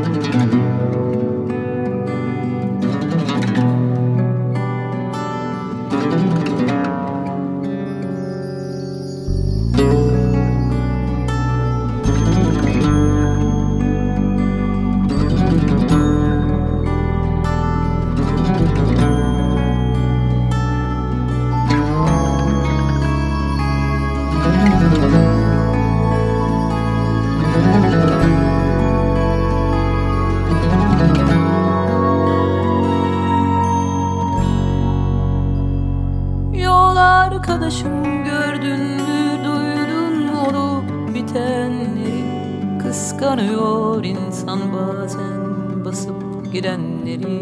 Yol arkadaşım, gördün mü, duydun mu onu bitenleri? Kıskanıyor insan bazen basıp gidenleri.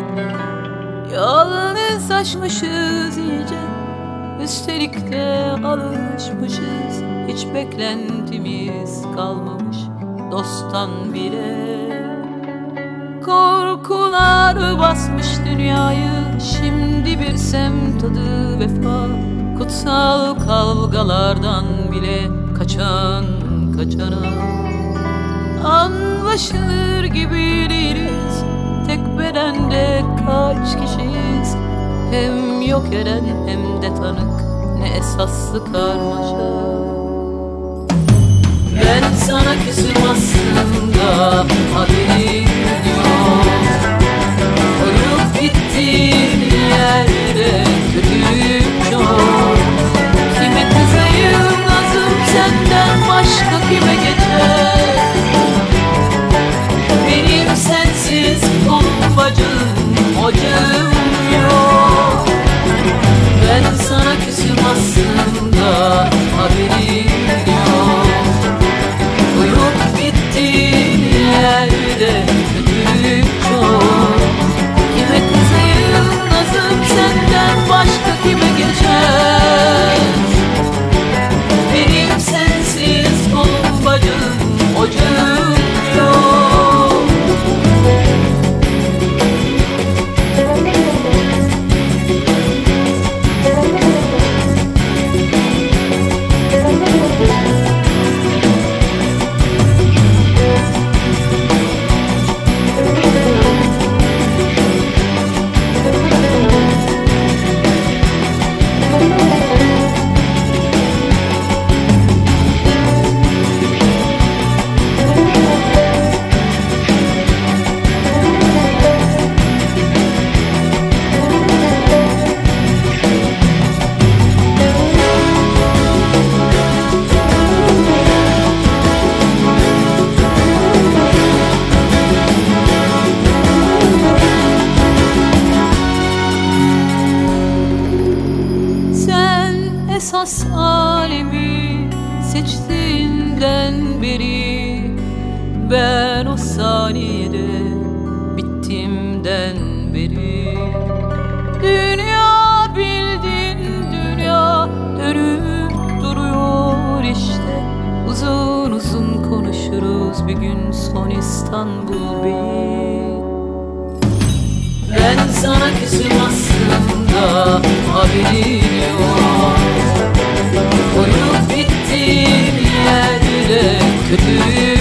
Yalnızlaşmışız iyice, üstelik de alışmışız. Hiç beklentimiz kalmamış dosttan bile. Korkular basmış dünyayı, şimdi bir semt tadı vefa. Kutsal kavgalardan bile kaçan kaçana. Anlaşılır gibi değiliz, tek bedende kaç kişiyiz? Hem yok eden hem de tanık, ne esaslı karmaşa. Ben sana küsüm aslında, haberim yok. Koyup gittiğin yerde kötülük çok. Kime kızayım nazım, senden başka kime geçer? Benim sensiz kolum bacım, hocam yok. Ben sana küsüm aslında, haberim yok. Uyup bittiğin yerde kötülük çok. Kime kızayım nazım, senden başka kime geçer? Benim sensiz kolum bacım, hocam yok. Esas alemi seçtiğinden beri, ben o saniyede bittimden beri. Dünya bildin dünya dönüp duruyor işte. Uzun uzun konuşuruz bir gün son İstanbul Bey. Ben sana küsüm aslında, haberin yok. Koyup bittiğin yerde kötü